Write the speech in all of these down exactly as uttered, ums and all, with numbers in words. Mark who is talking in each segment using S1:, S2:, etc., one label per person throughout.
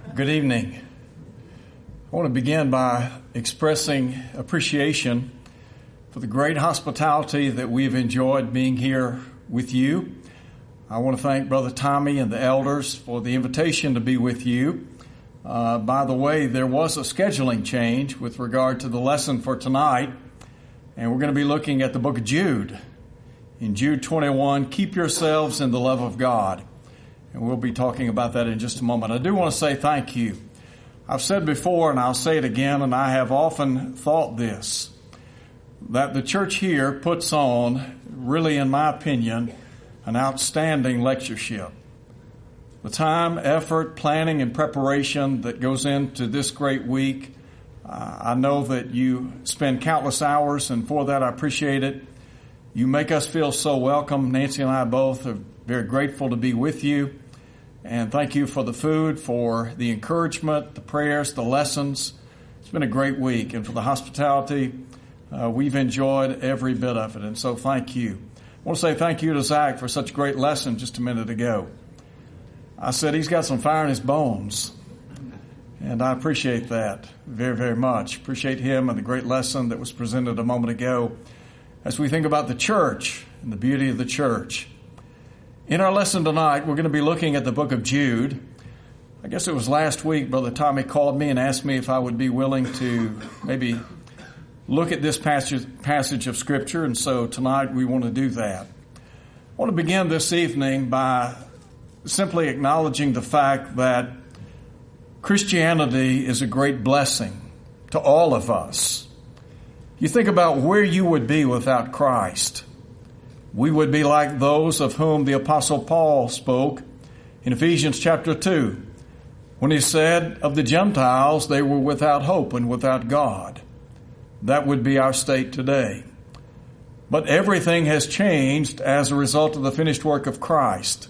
S1: Good evening. I want to begin by expressing appreciation for the great hospitality that we've enjoyed being here with you. I want to thank Brother Tommy and the elders for the invitation to be with you. Uh, by the way, there was a scheduling change with regard to the lesson for tonight, and we're going to be looking at the book of Jude. In Jude twenty-one, keep yourselves in the love of God. And we'll be talking about that in just a moment. I do want to say thank you. I've said before, and I'll say it again, and I have often thought this, that the church here puts on, really in my opinion, an outstanding lectureship. The time, effort, planning, and preparation that goes into this great week, uh, I know that you spend countless hours, and for that I appreciate it. You make us feel so welcome. Nancy and I both are very grateful to be with you. And thank you for the food, for the encouragement, the prayers, the lessons. It's been a great week. And for the hospitality, uh, we've enjoyed every bit of it. And so thank you. I want to say thank you to Zach for such a great lesson just a minute ago. I said he's got some fire in his bones. And I appreciate that very, very much. Appreciate him and the great lesson that was presented a moment ago as we think about the church and the beauty of the church. In our lesson tonight, we're going to be looking at the book of Jude. I guess it was last week, Brother Tommy called me and asked me if I would be willing to maybe look at this passage, passage of Scripture, and so tonight we want to do that. I want to begin this evening by simply acknowledging the fact that Christianity is a great blessing to all of us. You think about where you would be without Christ. We would be like those of whom the Apostle Paul spoke in Ephesians chapter two, when he said of the Gentiles they were without hope and without God. That would be our state today. But everything has changed as a result of the finished work of Christ.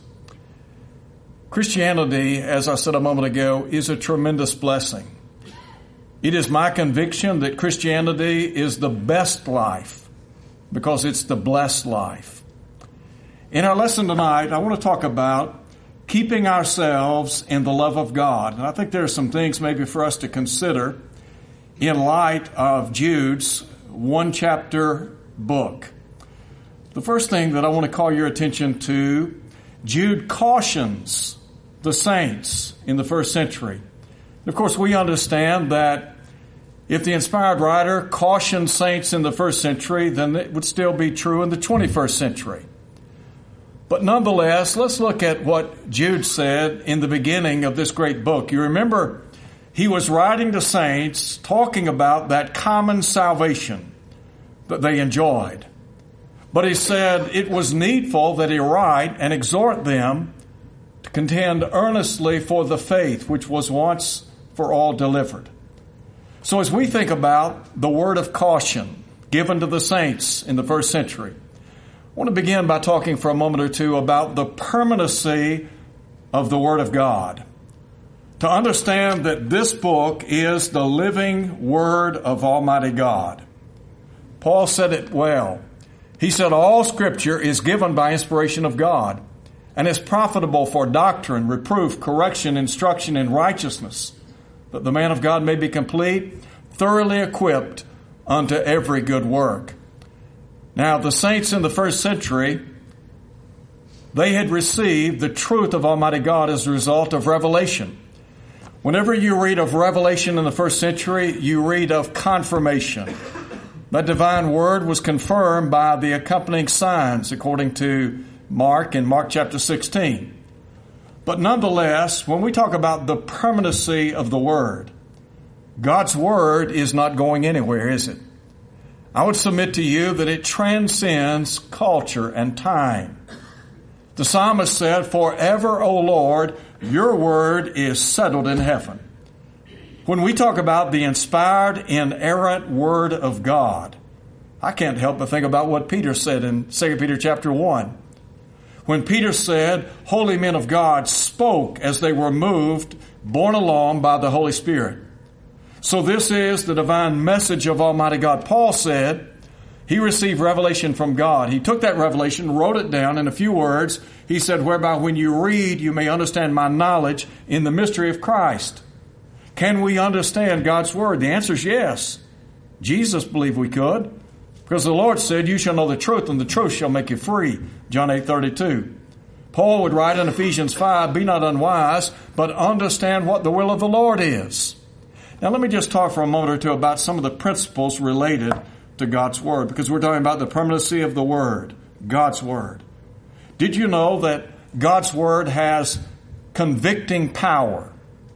S1: Christianity, as I said a moment ago, is a tremendous blessing. It is my conviction that Christianity is the best life, because it's the blessed life. In our lesson tonight, I want to talk about keeping ourselves in the love of God. And I think there are some things maybe for us to consider in light of Jude's one-chapter book. The first thing that I want to call your attention to, Jude cautions the saints in the first century. Of course, we understand that if the inspired writer cautioned saints in the first century, then it would still be true in the twenty-first century. But nonetheless, let's look at what Jude said in the beginning of this great book. You remember, he was writing to saints talking about that common salvation that they enjoyed. But he said it was needful that he write and exhort them to contend earnestly for the faith which was once for all delivered. So as we think about the word of caution given to the saints in the first century, I want to begin by talking for a moment or two about the permanency of the Word of God. To understand that this book is the living Word of Almighty God. Paul said it well. He said, all Scripture is given by inspiration of God and is profitable for doctrine, reproof, correction, instruction in righteousness, that the man of God may be complete, thoroughly equipped unto every good work. Now, the saints in the first century, they had received the truth of Almighty God as a result of revelation. Whenever you read of revelation in the first century, you read of confirmation. That divine word was confirmed by the accompanying signs, according to Mark in Mark chapter sixteen. But nonetheless, when we talk about the permanency of the Word, God's Word is not going anywhere, is it? I would submit to you that it transcends culture and time. The psalmist said, forever, O Lord, your Word is settled in heaven. When we talk about the inspired, inerrant Word of God, I can't help but think about what Peter said in Second Peter chapter one. When Peter said, holy men of God spoke as they were moved, borne along by the Holy Spirit. So this is the divine message of Almighty God. Paul said he received revelation from God. He took that revelation, wrote it down in a few words. He said, whereby when you read, you may understand my knowledge in the mystery of Christ. Can we understand God's Word? The answer is yes. Jesus believed we could, because the Lord said, you shall know the truth, and the truth shall make you free. John eight thirty-two. Paul would write in Ephesians five, be not unwise, but understand what the will of the Lord is. Now let me just talk for a moment or two about some of the principles related to God's Word, because we're talking about the permanency of the Word, God's Word. Did you know that God's Word has convicting power?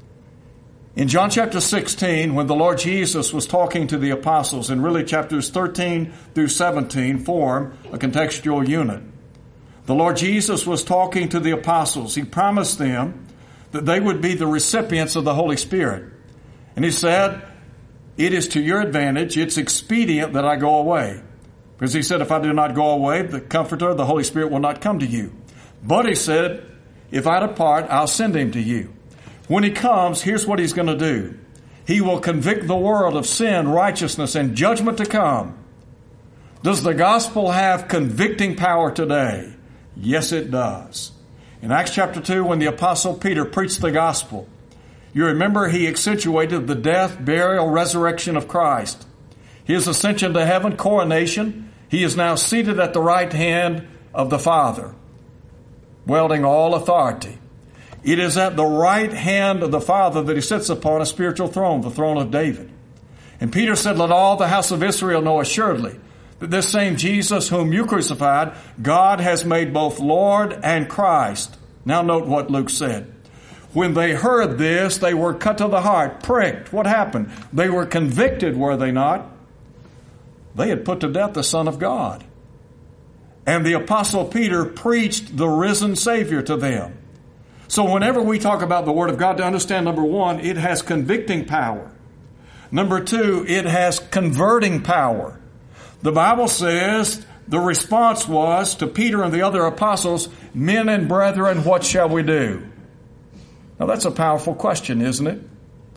S1: In John chapter sixteen, when the Lord Jesus was talking to the apostles, and really chapters thirteen through seventeen form a contextual unit, the Lord Jesus was talking to the apostles. He promised them that they would be the recipients of the Holy Spirit. And he said, it is to your advantage, it's expedient that I go away. Because he said, if I do not go away, the Comforter, the Holy Spirit, will not come to you. But he said, if I depart, I'll send him to you. When he comes, here's what he's going to do. He will convict the world of sin, righteousness, and judgment to come. Does the gospel have convicting power today? Yes, it does. In Acts chapter two, when the apostle Peter preached the gospel, you remember he accentuated the death, burial, resurrection of Christ. His ascension to heaven, coronation. He is now seated at the right hand of the Father, wielding all authority. It is at the right hand of the Father that he sits upon a spiritual throne, the throne of David. And Peter said, let all the house of Israel know assuredly that this same Jesus whom you crucified, God has made both Lord and Christ. Now note what Luke said. When they heard this, they were cut to the heart, pricked. What happened? They were convicted, were they not? They had put to death the Son of God. And the Apostle Peter preached the risen Savior to them. So whenever we talk about the Word of God, to understand, number one, it has convicting power. Number two, it has converting power. The Bible says the response was to Peter and the other apostles, men and brethren, what shall we do? Now that's a powerful question, isn't it?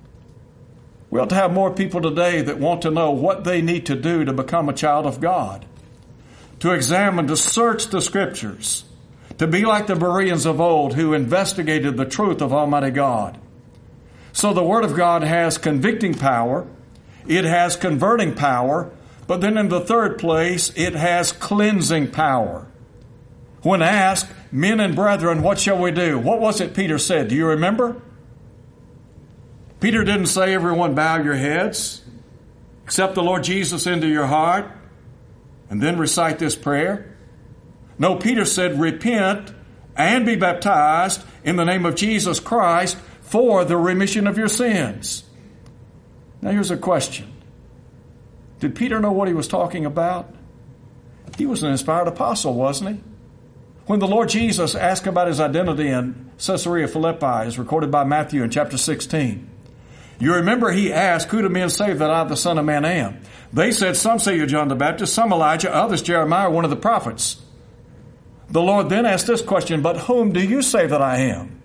S1: We ought to have more people today that want to know what they need to do to become a child of God, to examine, to search the Scriptures, to be like the Bereans of old who investigated the truth of Almighty God. So the Word of God has convicting power, it has converting power, but then in the third place, it has cleansing power. When asked, men and brethren, what shall we do? What was it Peter said? Do you remember? Peter didn't say, everyone bow your heads, accept the Lord Jesus into your heart, and then recite this prayer. No, Peter said, repent and be baptized in the name of Jesus Christ for the remission of your sins. Now here's a question. Did Peter know what he was talking about? He was an inspired apostle, wasn't he? When the Lord Jesus asked about his identity in Caesarea Philippi, as recorded by Matthew in chapter sixteen, you remember he asked, who do men say that I, the Son of Man, am? They said, some say you're John the Baptist, some Elijah, others Jeremiah, one of the prophets. The Lord then asked this question, but whom do you say that I am?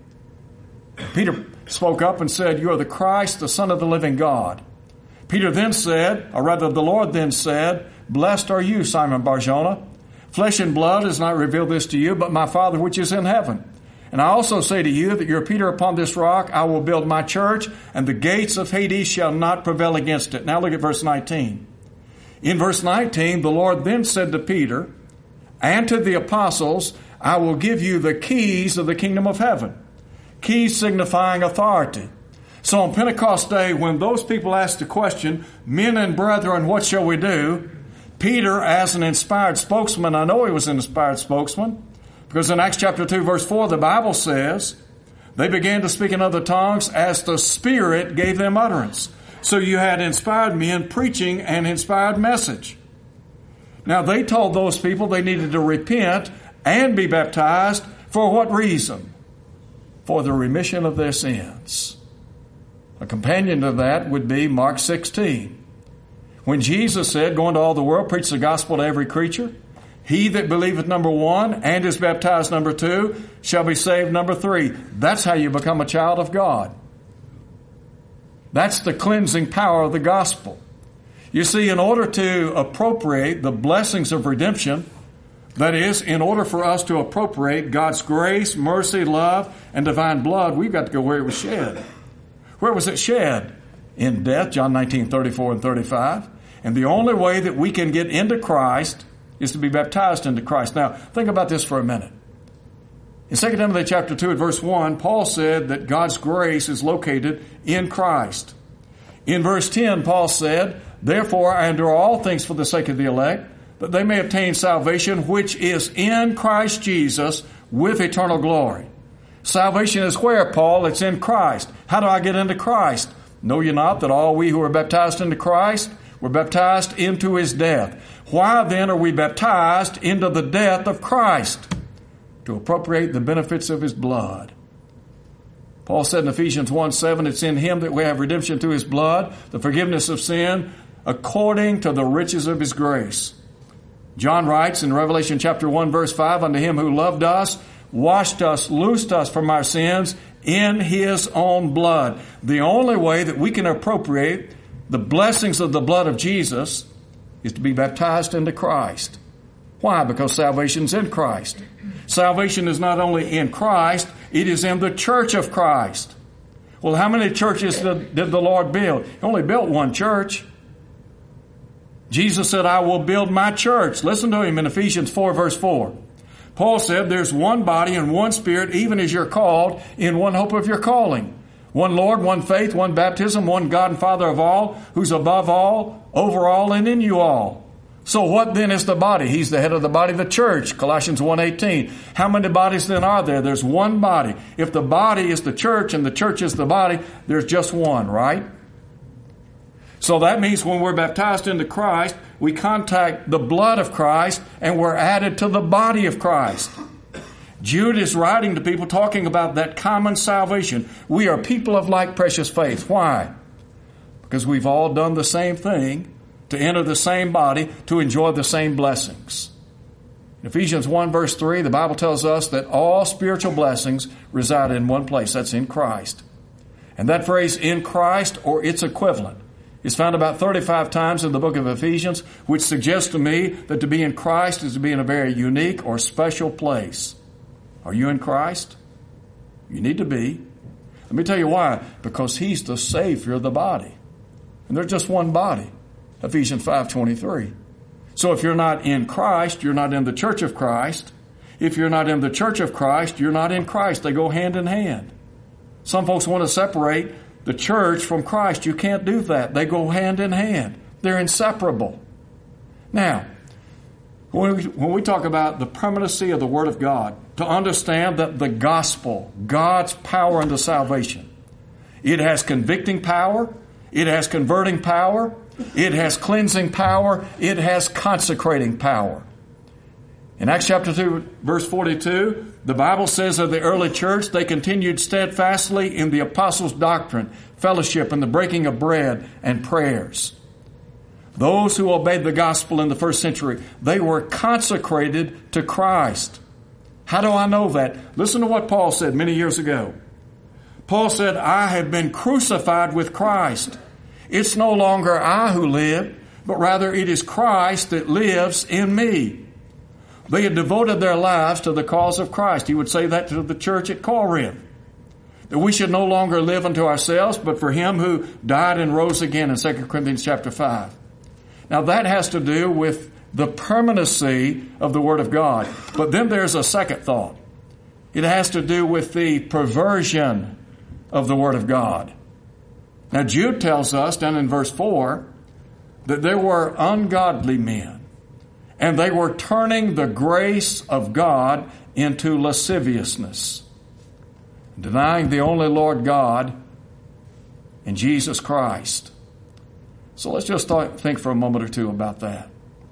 S1: Peter spoke up and said, you are the Christ, the Son of the living God. Peter then said, or rather the Lord then said, blessed are you, Simon Bar-Jonah. Flesh and blood has not revealed this to you, but my Father which is in heaven. And I also say to you that you're Peter, upon this rock I will build my church, and the gates of Hades shall not prevail against it. Now look at verse nineteen. In verse nineteen, the Lord then said to Peter and to the apostles, I will give you the keys of the kingdom of heaven. Keys signifying authority. So on Pentecost Day, when those people asked the question, men and brethren, what shall we do? Peter, as an inspired spokesman, I know he was an inspired spokesman, because in Acts chapter two, verse four, the Bible says, they began to speak in other tongues as the Spirit gave them utterance. So you had inspired men preaching an inspired message. Now they told those people they needed to repent and be baptized. For what reason? For the remission of their sins. A companion to that would be Mark sixteen. When Jesus said, go into all the world, preach the gospel to every creature. He that believeth, number one, and is baptized, number two, shall be saved, number three. That's how you become a child of God. That's the cleansing power of the gospel. You see, in order to appropriate the blessings of redemption, that is, in order for us to appropriate God's grace, mercy, love, and divine blood, we've got to go where it was shed. Where was it shed? In death, John nineteen, thirty-four and thirty-five. And the only way that we can get into Christ is to be baptized into Christ. Now, think about this for a minute. In Second Timothy chapter two and verse one, Paul said that God's grace is located in Christ. In verse ten, Paul said, therefore I endure all things for the sake of the elect, that they may obtain salvation which is in Christ Jesus with eternal glory. Salvation is where, Paul? It's in Christ. How do I get into Christ? Know ye not that all we who are baptized into Christ were baptized into his death? Why then are we baptized into the death of Christ? To appropriate the benefits of his blood. Paul said in Ephesians one seven, it's in him that we have redemption through his blood, the forgiveness of sin, according to the riches of his grace. John writes in Revelation chapter one verse five, unto him who loved us, washed us, loosed us from our sins in his own blood. The only way that we can appropriate the blessings of the blood of Jesus is to be baptized into Christ. Why? Because salvation's in Christ. Salvation is not only in Christ, it is in the church of Christ. Well, how many churches did, did the Lord build? He only built one church. Jesus said, I will build my church. Listen to him in Ephesians four verse four. Paul said, there's one body and one spirit, even as you're called, in one hope of your calling. One Lord, one faith, one baptism, one God and Father of all, who's above all, over all, and in you all. So what then is the body? He's the head of the body, the church, Colossians one eighteen. How many bodies then are there? There's one body. If the body is the church and the church is the body, there's just one, right? So that means when we're baptized into Christ, we contact the blood of Christ and we're added to the body of Christ. Jude is writing to people talking about that common salvation. We are people of like precious faith. Why? Because we've all done the same thing to enter the same body to enjoy the same blessings. In Ephesians one verse three, the Bible tells us that all spiritual blessings reside in one place. That's in Christ. And that phrase, in Christ, or its equivalent, is found about thirty-five times in the book of Ephesians, which suggests to me that to be in Christ is to be in a very unique or special place. Are you in Christ? You need to be. Let me tell you why. Because he's the Savior of the body. And there's just one body. Ephesians five twenty-three. So if you're not in Christ, you're not in the church of Christ. If you're not in the church of Christ, you're not in Christ. They go hand in hand. Some folks want to separate the church from Christ. You can't do that. They go hand in hand. They're inseparable. Now, when we, when we talk about the permanency of the Word of God, to understand that the gospel, God's power unto salvation, it has convicting power, it has converting power, it has cleansing power, it has consecrating power. In Acts chapter two, verse forty-two, the Bible says of the early church, they continued steadfastly in the apostles' doctrine, fellowship, and the breaking of bread and prayers. Those who obeyed the gospel in the first century, they were consecrated to Christ. How do I know that? Listen to what Paul said many years ago. Paul said, I have been crucified with Christ. It's no longer I who live, but rather it is Christ that lives in me. They had devoted their lives to the cause of Christ. He would say that to the church at Corinth. That we should no longer live unto ourselves, but for him who died and rose again in Second Corinthians chapter five. Now that has to do with the permanency of the Word of God. But then there's a second thought. It has to do with the perversion of the Word of God. Now Jude tells us down in verse four that there were ungodly men. And they were turning the grace of God into lasciviousness, denying the only Lord God and Jesus Christ. So let's just th- think for a moment or two about that.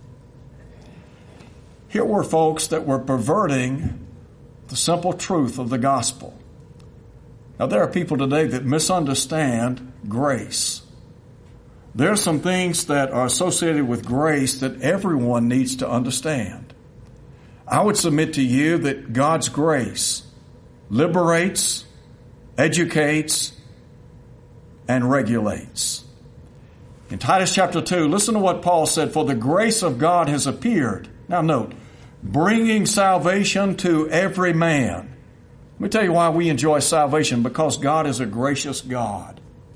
S1: Here were folks that were perverting the simple truth of the gospel. Now, there are people today that misunderstand grace. There are some things that are associated with grace that everyone needs to understand. I would submit to you that God's grace liberates, educates, and regulates. In Titus chapter two, listen to what Paul said, for the grace of God has appeared. Now note, bringing salvation to every man. Let me tell you why we enjoy salvation, because God is a gracious God.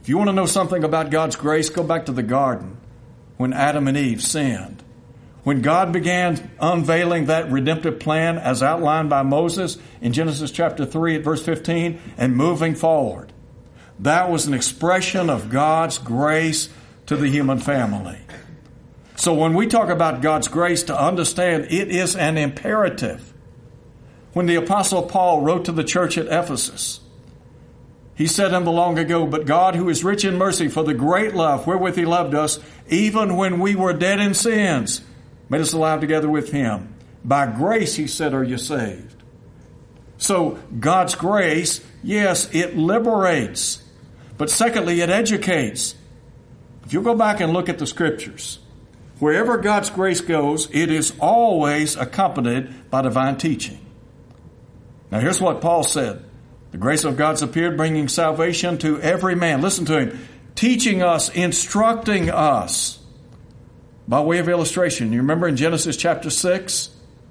S1: If you want to know something about God's grace, go back to the garden when Adam and Eve sinned. When God began unveiling that redemptive plan as outlined by Moses in Genesis chapter three at verse fifteen and moving forward, that was an expression of God's grace to the human family. So when we talk about God's grace, to understand it is an imperative. When the Apostle Paul wrote to the church at Ephesus, he said in the long ago, "But God, who is rich in mercy, for the great love wherewith he loved us, even when we were dead in sins, made us alive together with him. By grace," he said, "are you saved." So God's grace, yes, it liberates. But secondly, it educates. If you go back and look at the scriptures, wherever God's grace goes, it is always accompanied by divine teaching. Now here's what Paul said. The grace of God's appeared, bringing salvation to every man. Listen to him. Teaching us, instructing us. By way of illustration, you remember in Genesis chapter six,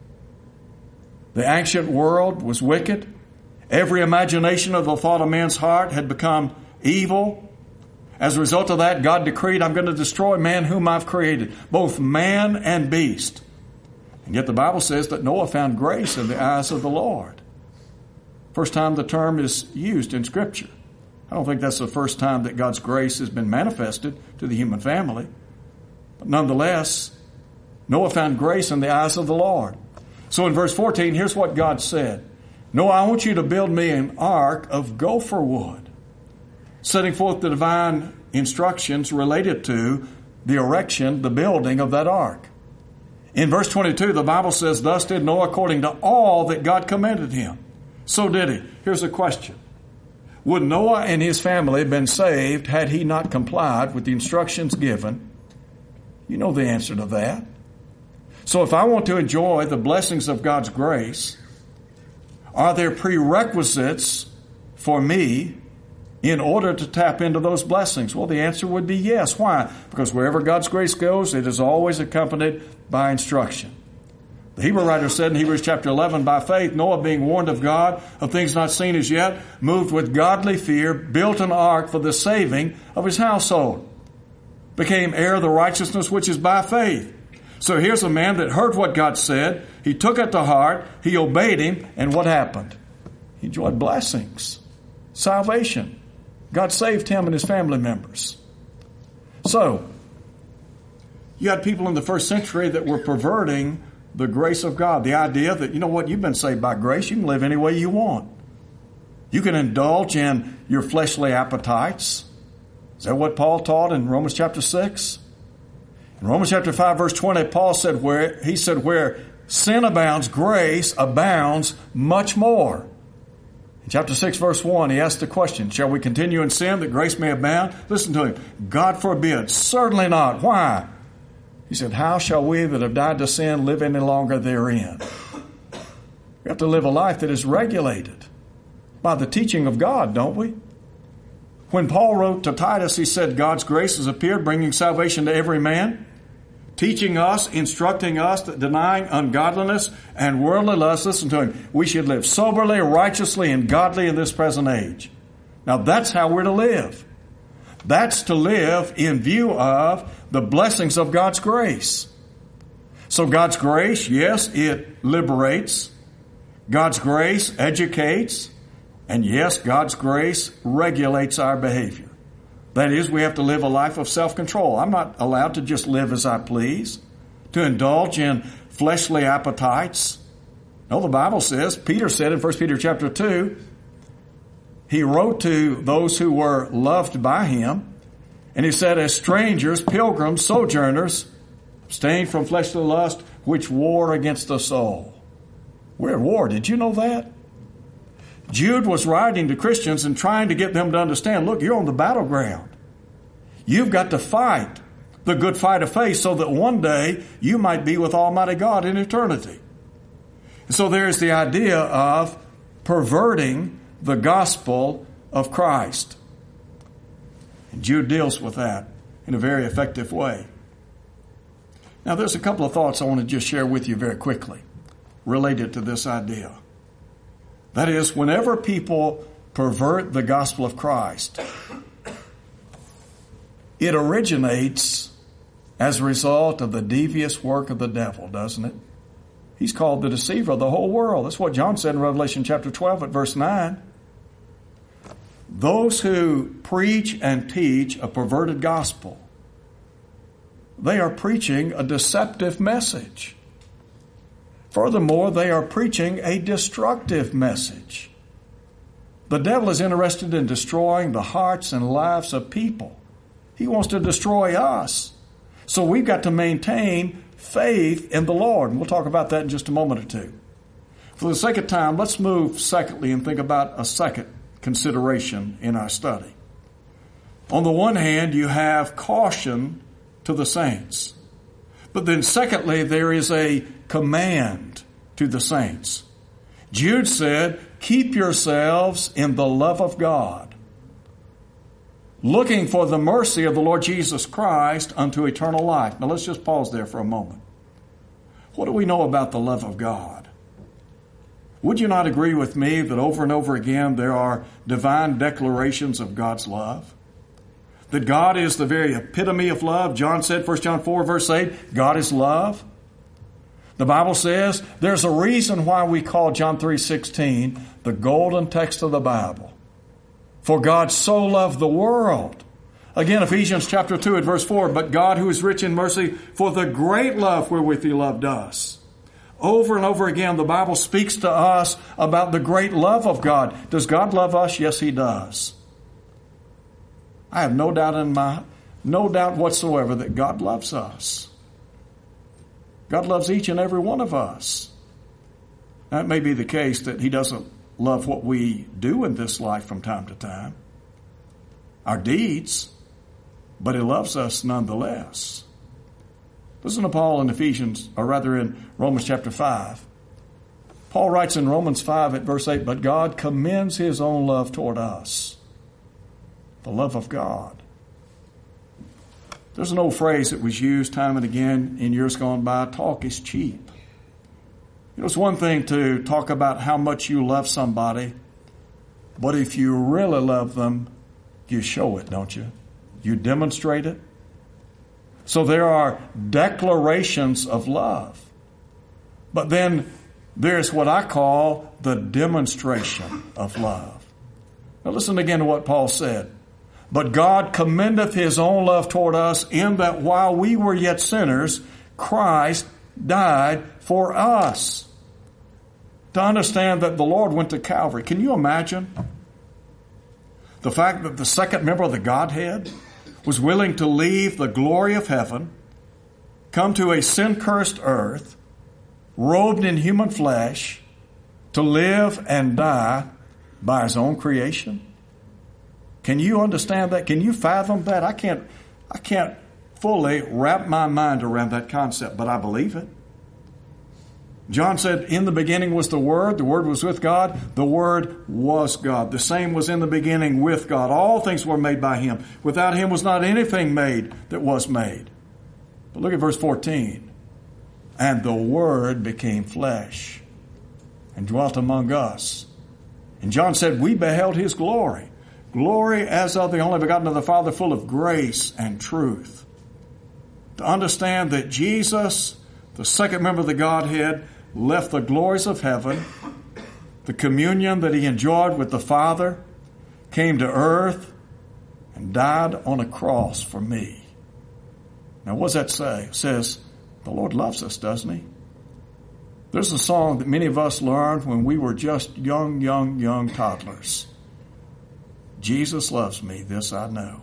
S1: the ancient world was wicked. Every imagination of the thought of man's heart had become evil. As a result of that, God decreed, "I'm going to destroy man whom I've created, both man and beast." And yet the Bible says that Noah found grace in the eyes of the Lord. First time the term is used in Scripture. I don't think that's the first time that God's grace has been manifested to the human family. But nonetheless, Noah found grace in the eyes of the Lord. So in verse fourteen, here's what God said. "Noah, I want you to build me an ark of gopher wood," setting forth the divine instructions related to the erection, the building of that ark. In verse twenty-two, the Bible says, "Thus did Noah according to all that God commanded him." So did he. Here's a question. Would Noah and his family have been saved had he not complied with the instructions given? You know the answer to that. So if I want to enjoy the blessings of God's grace, are there prerequisites for me in order to tap into those blessings? Well, the answer would be yes. Why? Because wherever God's grace goes, it is always accompanied by instruction. The Hebrew writer said in Hebrews chapter eleven, "By faith, Noah, being warned of God of things not seen as yet, moved with godly fear, built an ark for the saving of his household, became heir of the righteousness which is by faith." So here's a man that heard what God said. He took it to heart. He obeyed him. And what happened? He enjoyed blessings, salvation. God saved him and his family members. So, you had people in the first century that were perverting the grace of God. The idea that, you know what, you've been saved by grace. You can live any way you want. You can indulge in your fleshly appetites. Is that what Paul taught in Romans chapter six? In Romans chapter five, verse twenty, Paul said, where he said, "Where sin abounds, grace abounds much more." In chapter six, verse one, he asked the question, "Shall we continue in sin that grace may abound?" Listen to him. "God forbid. Certainly not." Why? He said, "How shall we that have died to sin live any longer therein?" We have to live a life that is regulated by the teaching of God, don't we? When Paul wrote to Titus, he said, "God's grace has appeared, bringing salvation to every man, teaching us, instructing us that denying ungodliness and worldly lust," listen to him, "we should live soberly, righteously, and godly in this present age." Now that's how we're to live. That's to live in view of the blessings of God's grace. So God's grace, yes, it liberates. God's grace educates. And yes, God's grace regulates our behavior. That is, we have to live a life of self-control. I'm not allowed to just live as I please, to indulge in fleshly appetites. No, the Bible says, Peter said in First Peter chapter two, he wrote to those who were loved by him, and he said, "As strangers, pilgrims, sojourners, abstain from fleshly lust, which war against the soul." We're at war. Did you know that? Jude was writing to Christians and trying to get them to understand, look, you're on the battleground. You've got to fight the good fight of faith so that one day you might be with Almighty God in eternity. And so there's the idea of perverting the gospel of Christ. And Jude deals with that in a very effective way. Now, there's a couple of thoughts I want to just share with you very quickly related to this idea. That is, whenever people pervert the gospel of Christ, It originates as a result of the devious work of the devil, doesn't it? He's called the deceiver of the whole world. That's what John said in Revelation chapter twelve at verse nine. Those who preach and teach a perverted gospel, they are preaching a deceptive message. Furthermore, they are preaching a destructive message. The devil is interested in destroying the hearts and lives of people. He wants to destroy us. So we've got to maintain faith in the Lord. And we'll talk about that in just a moment or two. For the sake of time, let's move secondly and think about a second consideration in our study. On the one hand, you have caution to the saints. But then secondly, there is a command to the saints. Jude said, keep yourselves in the love of God, looking for the mercy of the Lord Jesus Christ unto eternal life. Now let's just pause there for a moment. What do we know about the love of God? Would you not agree with me that over and over again there are divine declarations of God's love? That God is the very epitome of love. John said, First John four verse eight, God is love. The Bible says there's a reason why we call John three sixteen the golden text of the Bible. For God so loved the world. Again, Ephesians chapter two at verse four, but God who is rich in mercy for the great love wherewith he loved us. Over and over again, the Bible speaks to us about the great love of God. Does God love us? Yes, he does. I have no doubt in my, no doubt whatsoever that God loves us. God loves each and every one of us. Now, it may be the case that he doesn't love what we do in this life from time to time, our deeds, but he loves us nonetheless. Listen to Paul in Ephesians, or rather in Romans chapter five. Paul writes in Romans five at verse eight, but God commends his own love toward us. The love of God. There's an old phrase that was used time and again in years gone by, talk is cheap. You know, it's one thing to talk about how much you love somebody, but if you really love them, you show it, don't you? You demonstrate it. So there are declarations of love. But then there's what I call the demonstration of love. Now listen again to what Paul said. But God commendeth his own love toward us in that while we were yet sinners, Christ died for us. To understand that the Lord went to Calvary. Can you imagine the fact that the second member of the Godhead was willing to leave the glory of heaven, come to a sin-cursed earth, robed in human flesh, to live and die by his own creation? Can you understand that? Can you fathom that? I can't, I can't fully wrap my mind around that concept, but I believe it. John said, in the beginning was the Word, the Word was with God, the Word was God. The same was in the beginning with God. All things were made by him. Without him was not anything made that was made. But look at verse fourteen. And the Word became flesh and dwelt among us. And John said, we beheld his glory. Glory as of the only begotten of the Father, full of grace and truth. To understand that Jesus, the second member of the Godhead, left the glories of heaven, the communion that he enjoyed with the Father, came to earth and died on a cross for me. Now what does that say? It says, the Lord loves us, doesn't he? There's a song that many of us learned when we were just young, young, young toddlers. Jesus loves me, this I know,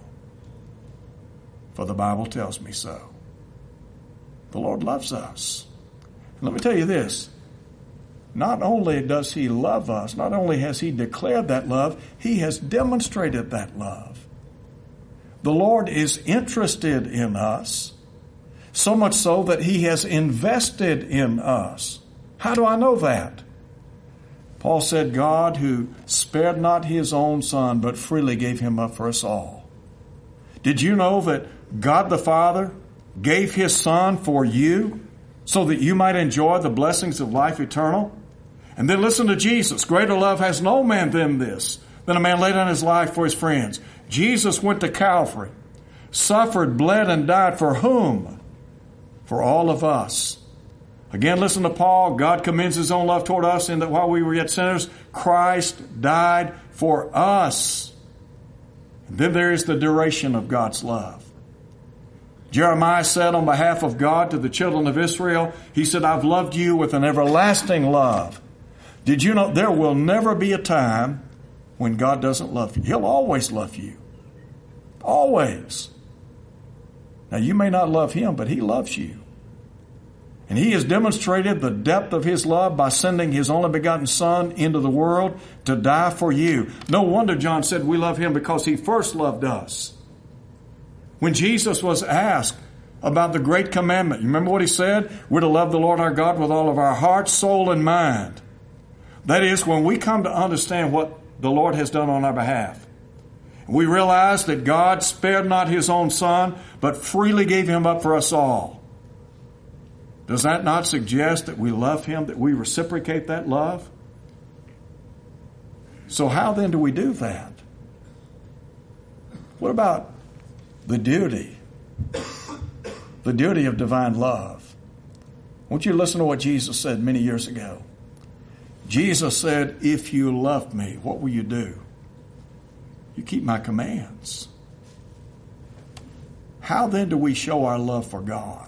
S1: for the Bible tells me so. The Lord loves us. And let me tell you this, not only does he love us, not only has he declared that love, he has demonstrated that love. The Lord is interested in us, so much so that he has invested in us. How do I know that? Paul said, God who spared not his own son, but freely gave him up for us all. Did you know that God the Father gave his son for you so that you might enjoy the blessings of life eternal? And then listen to Jesus. Greater love has no man than this, than a man lay down his life for his friends. Jesus went to Calvary, suffered, bled, and died for whom? For all of us. Again, listen to Paul. God commends his own love toward us in that while we were yet sinners, Christ died for us. And then there is the duration of God's love. Jeremiah said on behalf of God to the children of Israel, he said, I've loved you with an everlasting love. Did you know there will never be a time when God doesn't love you? He'll always love you. Always. Now, you may not love him, but he loves you. And he has demonstrated the depth of his love by sending his only begotten Son into the world to die for you. No wonder John said we love him because he first loved us. When Jesus was asked about the great commandment, you remember what he said? We're to love the Lord our God with all of our heart, soul, and mind. That is, when we come to understand what the Lord has done on our behalf, we realize that God spared not his own Son, but freely gave him up for us all. Does that not suggest that we love him, that we reciprocate that love? So how then do we do that? What about the duty? The duty of divine love. I want you to listen to what Jesus said many years ago. Jesus said, if you love me, what will you do? You keep my commands. How then do we show our love for God?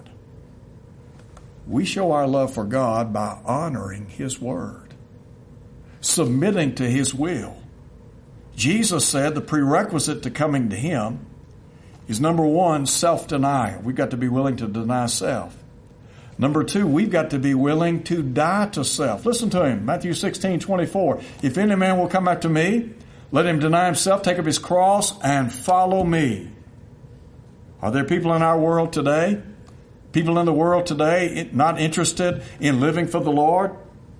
S1: We show our love for God by honoring his word, submitting to his will. Jesus said the prerequisite to coming to him is, number one, self-denial. We've got to be willing to deny self. Number two, we've got to be willing to die to self. Listen to him, Matthew sixteen twenty-four. If any man will come after me, let him deny himself, take up his cross, and follow me. Are there people in our world today, people in the world today not interested in living for the Lord?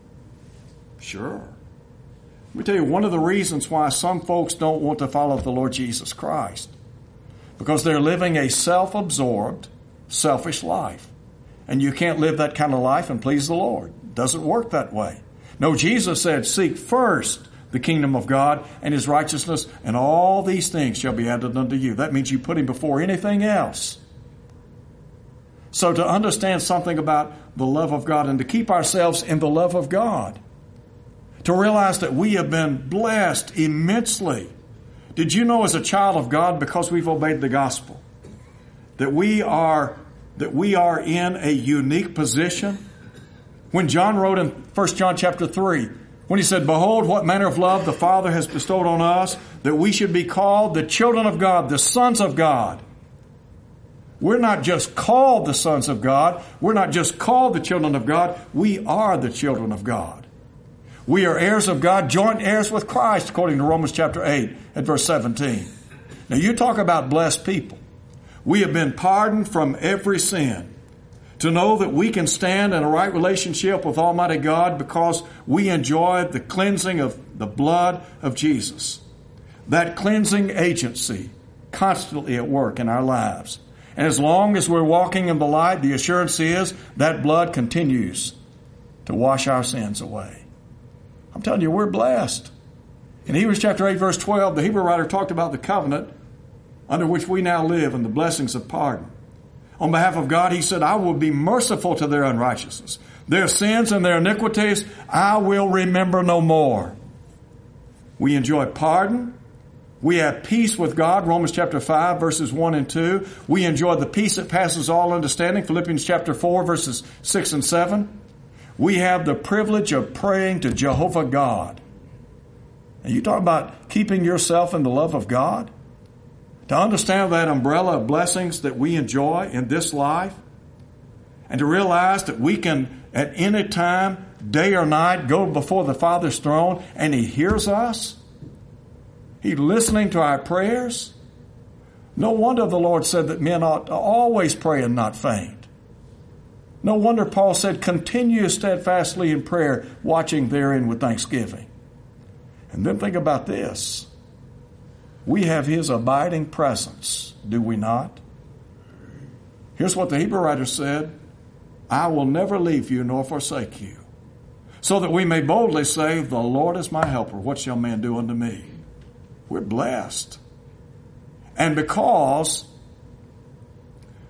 S1: Sure. Let me tell you, one of the reasons why some folks don't want to follow the Lord Jesus Christ, because they're living a self-absorbed, selfish life. And you can't live that kind of life and please the Lord. It doesn't work that way. No, Jesus said, seek first the kingdom of God and his righteousness, and all these things shall be added unto you. That means you put him before anything else. So to understand something about the love of God and to keep ourselves in the love of God, to realize that we have been blessed immensely. Did you know as a child of God, because we've obeyed the gospel, that we are that we are in a unique position? When John wrote in First John chapter three, when he said, behold, what manner of love the Father has bestowed on us, that we should be called the children of God, the sons of God. We're not just called the sons of God. We're not just called the children of God. We are the children of God. We are heirs of God, joint heirs with Christ, according to Romans chapter eight at verse seventeen. Now you talk about blessed people. We have been pardoned from every sin. To know that we can stand in a right relationship with Almighty God because we enjoy the cleansing of the blood of Jesus. That cleansing agency constantly at work in our lives. And as long as we're walking in the light, the assurance is that blood continues to wash our sins away. I'm telling you, we're blessed. In Hebrews chapter eight, verse twelve, the Hebrew writer talked about the covenant under which we now live and the blessings of pardon. On behalf of God, he said, I will be merciful to their unrighteousness. Their sins and their iniquities, I will remember no more. We enjoy pardon. We have peace with God, Romans chapter five, verses one and two. We enjoy the peace that passes all understanding, Philippians chapter four, verses six and seven. We have the privilege of praying to Jehovah God. And you talk about keeping yourself in the love of God? To understand that umbrella of blessings that we enjoy in this life, and to realize that we can at any time, day or night, go before the Father's throne and he hears us. He's listening to our prayers. No wonder the Lord said that men ought to always pray and not faint. No wonder Paul said, continue steadfastly in prayer, watching therein with thanksgiving. And then think about this. We have his abiding presence, do we not? Here's what the Hebrew writer said, I will never leave you nor forsake you, so that we may boldly say, the Lord is my helper. What shall man do unto me? We're blessed. And because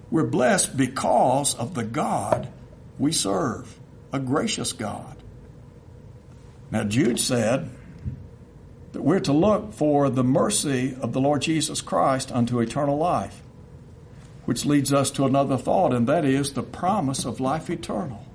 S1: We're blessed because of the God we serve, a gracious God. Now, Jude said that we're to look for the mercy of the Lord Jesus Christ unto eternal life, which leads us to another thought, and that is the promise of life eternal.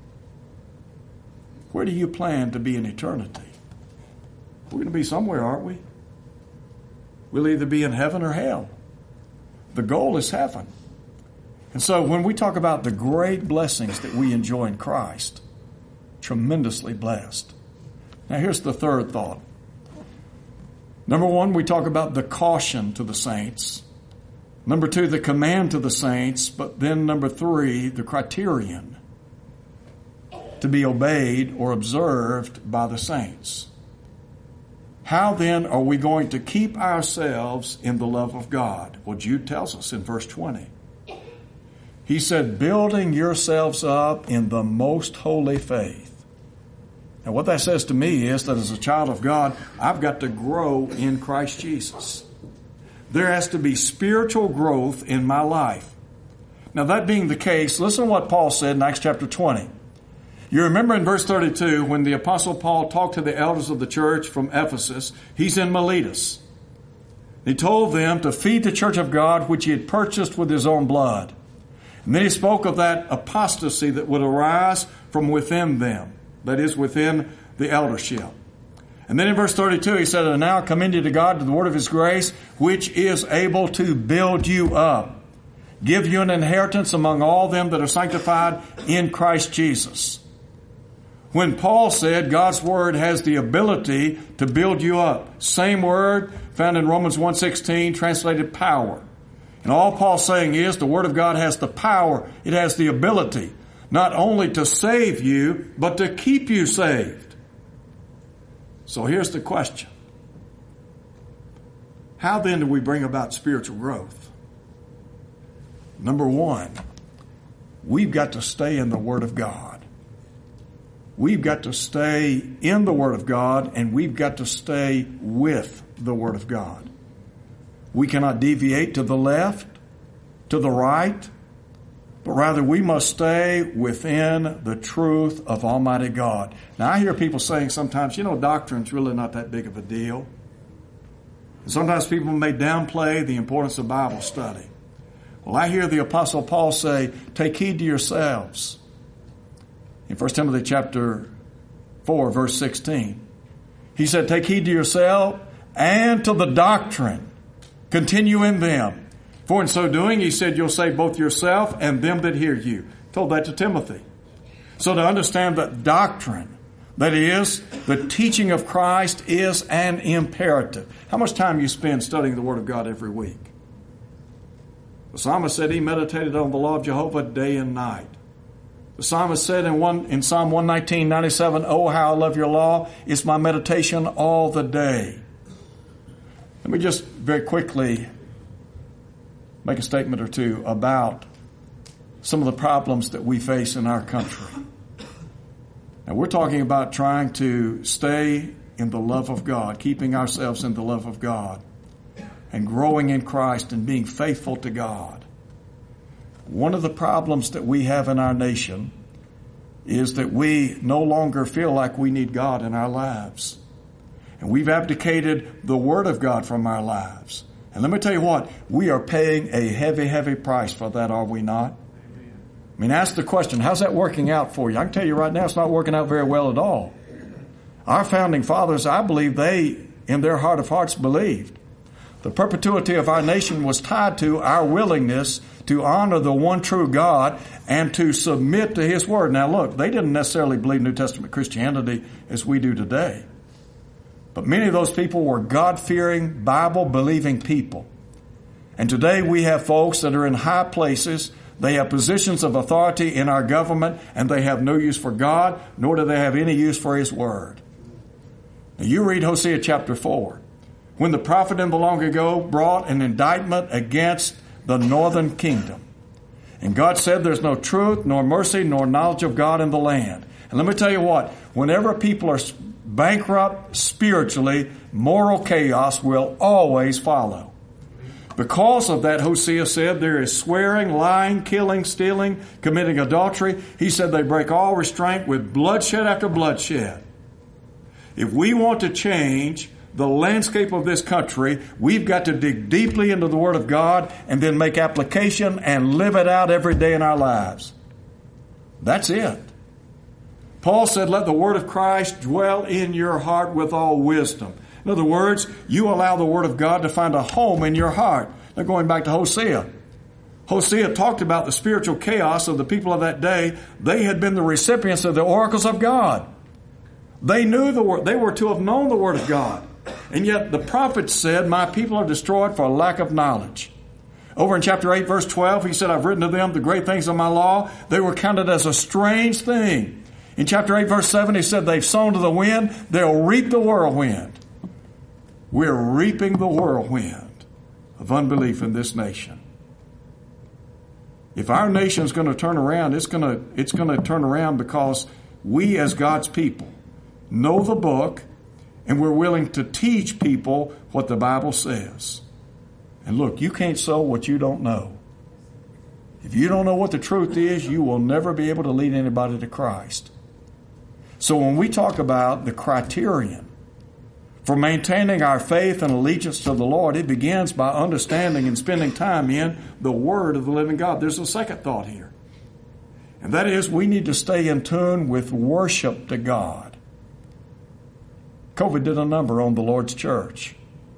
S1: Where do you plan to be in eternity? We're going to be somewhere, aren't we? We'll either be in heaven or hell. The goal is heaven. And so when we talk about the great blessings that we enjoy in Christ, tremendously blessed. Now here's the third thought. Number one, we talk about the caution to the saints. Number two, the command to the saints. But then number three, the criterion to be obeyed or observed by the saints. How then are we going to keep ourselves in the love of God? Well, Jude tells us in verse twenty. He said, building yourselves up in the most holy faith. And what that says to me is that as a child of God, I've got to grow in Christ Jesus. There has to be spiritual growth in my life. Now, that being the case, listen to what Paul said in Acts chapter twenty. You remember in verse thirty-two, when the Apostle Paul talked to the elders of the church from Ephesus, he's in Miletus. He told them to feed the church of God, which he had purchased with his own blood. And then he spoke of that apostasy that would arise from within them, that is, within the eldership. And then in verse thirty-two, he said, and now commend you to God, to the word of his grace, which is able to build you up, give you an inheritance among all them that are sanctified in Christ Jesus. When Paul said God's word has the ability to build you up, same word found in Romans one sixteen, translated power. And all Paul's saying is the word of God has the power, it has the ability, not only to save you, but to keep you saved. So here's the question. How then do we bring about spiritual growth? Number one, we've got to stay in the Word of God. We've got to stay in the Word of God, and we've got to stay with the Word of God. We cannot deviate to the left, to the right, but rather we must stay within the truth of Almighty God. Now, I hear people saying sometimes, you know, doctrine's really not that big of a deal. And sometimes people may downplay the importance of Bible study. Well, I hear the Apostle Paul say, take heed to yourselves. In First Timothy chapter four, verse sixteen, he said, take heed to yourself and to the doctrine. Continue in them. For in so doing, he said, you'll save both yourself and them that hear you. Told that to Timothy. So to understand that doctrine, that is, the teaching of Christ, is an imperative. How much time you spend studying the Word of God every week? The psalmist said he meditated on the law of Jehovah day and night. The psalmist said in one in Psalm one nineteen, ninety-seven, oh, how I love your law. It's my meditation all the day. Let me just very quickly make a statement or two about some of the problems that we face in our country. Now, we're talking about trying to stay in the love of God, keeping ourselves in the love of God, and growing in Christ and being faithful to God. One of the problems that we have in our nation is that we no longer feel like we need God in our lives. And we've abdicated the Word of God from our lives. And let me tell you what, we are paying a heavy, heavy price for that, are we not? I mean, ask the question, how's that working out for you? I can tell you right now, it's not working out very well at all. Our founding fathers, I believe they, in their heart of hearts, believed the perpetuity of our nation was tied to our willingness to honor the one true God and to submit to His Word. Now look, they didn't necessarily believe New Testament Christianity as we do today. But many of those people were God-fearing, Bible-believing people. And today we have folks that are in high places. They have positions of authority in our government, and they have no use for God, nor do they have any use for His Word. Now you read Hosea chapter four. When the prophet in the long ago brought an indictment against the northern kingdom. And God said there's no truth, nor mercy, nor knowledge of God in the land. And let me tell you what, whenever people are bankrupt spiritually, moral chaos will always follow. Because of that, Hosea said, there is swearing, lying, killing, stealing, committing adultery. He said they break all restraint with bloodshed after bloodshed. If we want to change the landscape of this country, we've got to dig deeply into the Word of God and then make application and live it out every day in our lives. That's it. Paul said, let the Word of Christ dwell in your heart with all wisdom. In other words, you allow the Word of God to find a home in your heart. Now going back to Hosea. Hosea talked about the spiritual chaos of the people of that day. They had been the recipients of the oracles of God. They knew the Word. They were to have known the Word of God. And yet the prophet said, my people are destroyed for lack of knowledge. Over in chapter eight, verse twelve, he said, I've written to them the great things of my law. They were counted as a strange thing. In chapter eight, verse seven, he said, they've sown to the wind. They'll reap the whirlwind. We're reaping the whirlwind of unbelief in this nation. If our nation's going to turn around, it's going to, it's going to turn around because we as God's people know the book and we're willing to teach people what the Bible says. And look, you can't sow what you don't know. If you don't know what the truth is, you will never be able to lead anybody to Christ. So when we talk about the criterion for maintaining our faith and allegiance to the Lord, it begins by understanding and spending time in the Word of the living God. There's a second thought here. And that is we need to stay in tune with worship to God. COVID did a number on the Lord's church.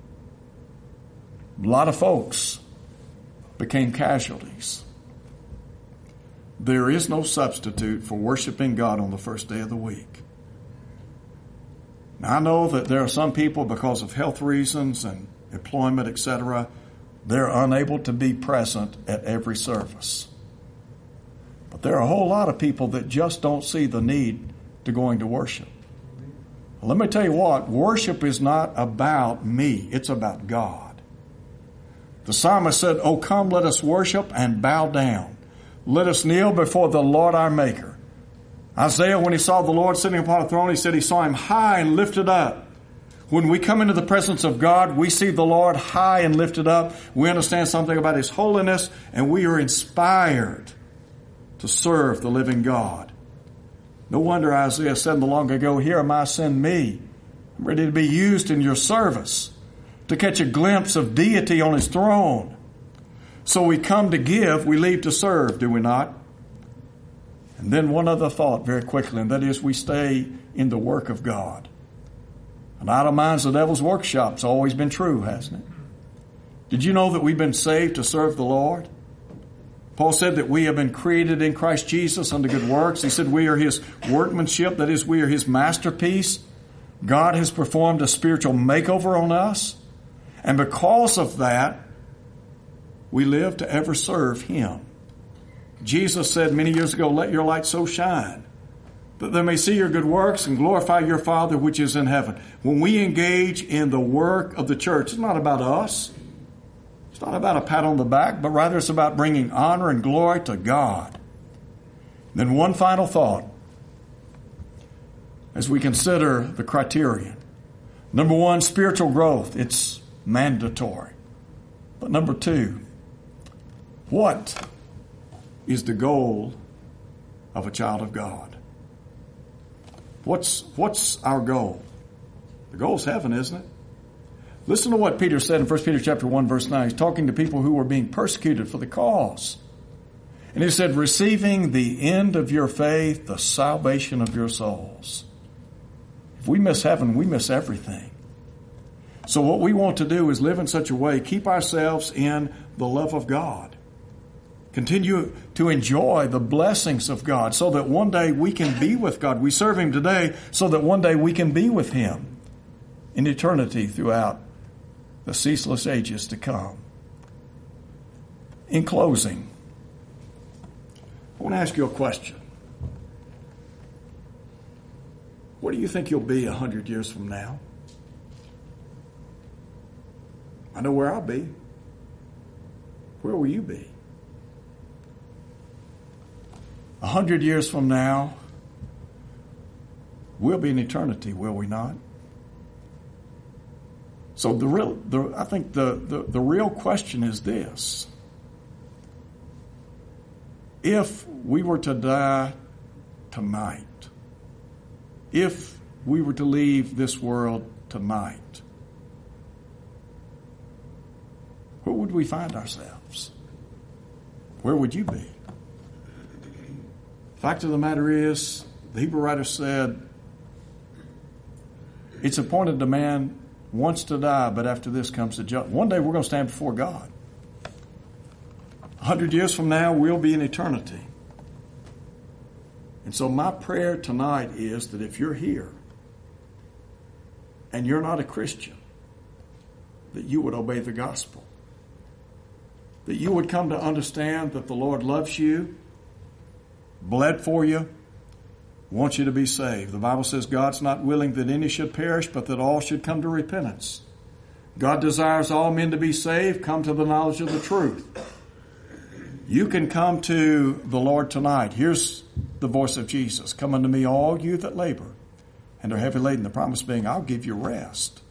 S1: A lot of folks became casualties. There is no substitute for worshiping God on the first day of the week. Now, I know that there are some people, because of health reasons and employment, et cetera, they're unable to be present at every service. But there are a whole lot of people that just don't see the need to going to worship. Well, let me tell you what, worship is not about me. It's about God. The psalmist said, "Oh, come, let us worship and bow down. Let us kneel before the Lord our Maker." Isaiah, when he saw the Lord sitting upon a throne, he said he saw him high and lifted up. When we come into the presence of God, we see the Lord high and lifted up. We understand something about His holiness, and we are inspired to serve the living God. No wonder Isaiah said long ago, "Here am I, send me. I'm ready to be used in your service," to catch a glimpse of deity on His throne. So we come to give, we leave to serve, do we not? And then one other thought very quickly, and that is we stay in the work of God. An idle mind's the devil's workshop. It's always been true, hasn't it? Did you know that we've been saved to serve the Lord? Paul said that we have been created in Christ Jesus unto good works. He said we are His workmanship, that is, we are His masterpiece. God has performed a spiritual makeover on us. And because of that, we live to ever serve Him. Jesus said many years ago, "Let your light so shine that they may see your good works and glorify your Father which is in heaven." When we engage in the work of the church, it's not about us. It's not about a pat on the back, but rather it's about bringing honor and glory to God. Then one final thought as we consider the criterion. Number one, spiritual growth. It's mandatory. But number two, what is the goal of a child of God? What's, what's our goal? The goal is heaven, isn't it? Listen to what Peter said in First Peter chapter one, verse nine. He's talking to people who were being persecuted for the cause. And he said, "Receiving the end of your faith, the salvation of your souls." If we miss heaven, we miss everything. So what we want to do is live in such a way, keep ourselves in the love of God. Continue to enjoy the blessings of God so that one day we can be with God. We serve Him today so that one day we can be with Him in eternity throughout the ceaseless ages to come. In closing, I want to ask you a question. What do you think you'll be a hundred years from now? I know where I'll be. Where will you be? A hundred years from now, we'll be in eternity, will we not? So the real, the, I think the, the, the real question is this. If we were to die tonight, if we were to leave this world tonight, where would we find ourselves? Where would you be? Fact of the matter is, the Hebrew writer said, it's appointed to man once to die, but after this comes the judgment. One day we're going to stand before God. A hundred years from now, we'll be in eternity. And so my prayer tonight is that if you're here and you're not a Christian, that you would obey the gospel. That you would come to understand that the Lord loves you, bled for you, wants you to be saved. The Bible says God's not willing that any should perish, but that all should come to repentance. God desires all men to be saved, come to the knowledge of the truth. You can come to the Lord tonight. Here's the voice of Jesus. Come unto me, all you that labor and are heavy laden. The promise being, I'll give you rest.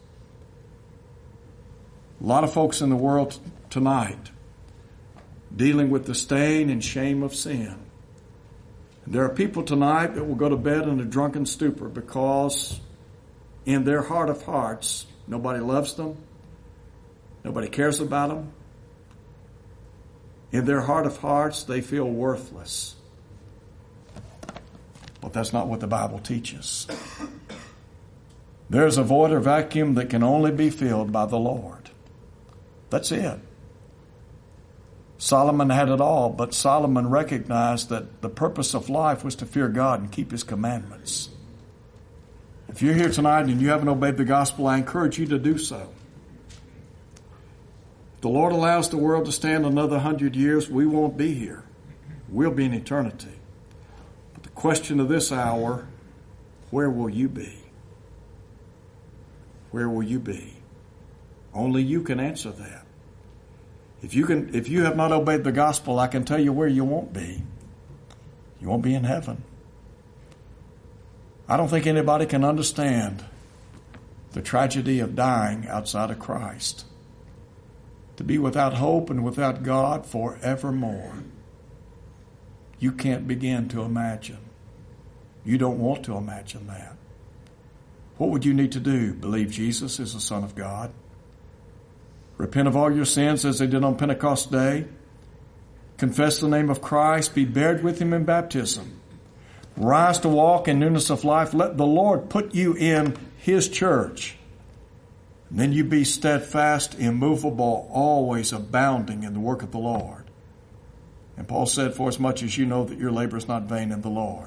S1: A lot of folks in the world tonight dealing with the stain and shame of sin. There are people tonight that will go to bed in a drunken stupor because in their heart of hearts, nobody loves them. Nobody cares about them. In their heart of hearts, they feel worthless. But that's not what the Bible teaches. There's a void or vacuum that can only be filled by the Lord. That's it. Solomon had it all, but Solomon recognized that the purpose of life was to fear God and keep His commandments. If you're here tonight and you haven't obeyed the gospel, I encourage you to do so. If the Lord allows the world to stand another hundred years, we won't be here. We'll be in eternity. But the question of this hour, where will you be? Where will you be? Only you can answer that. If you can, if you have not obeyed the gospel, I can tell you where you won't be. You won't be in heaven. I don't think anybody can understand the tragedy of dying outside of Christ. To be without hope and without God forevermore. You can't begin to imagine. You don't want to imagine that. What would you need to do? Believe Jesus is the Son of God. Repent of all your sins as they did on Pentecost Day. Confess the name of Christ. Be buried with Him in baptism. Rise to walk in newness of life. Let the Lord put you in His church. And then you be steadfast, immovable, always abounding in the work of the Lord. And Paul said, for as much as you know that your labor is not vain in the Lord.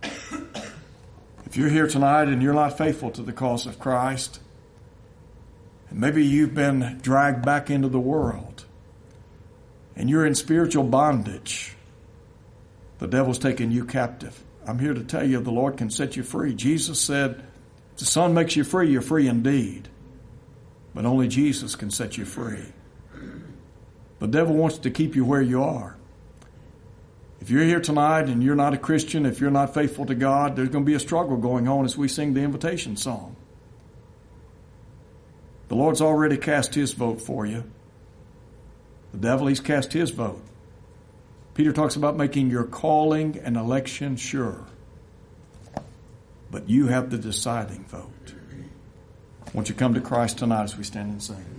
S1: If you're here tonight and you're not faithful to the cause of Christ, and maybe you've been dragged back into the world and you're in spiritual bondage, the devil's taking you captive. I'm here to tell you the Lord can set you free. Jesus said, if the Son makes you free, you're free indeed. But only Jesus can set you free. The devil wants to keep you where you are. If you're here tonight and you're not a Christian, if you're not faithful to God, there's going to be a struggle going on as we sing the invitation song. The Lord's already cast His vote for you. The devil, he's cast his vote. Peter talks about making your calling and election sure. But you have the deciding vote. Won't you come to Christ tonight as we stand and sing?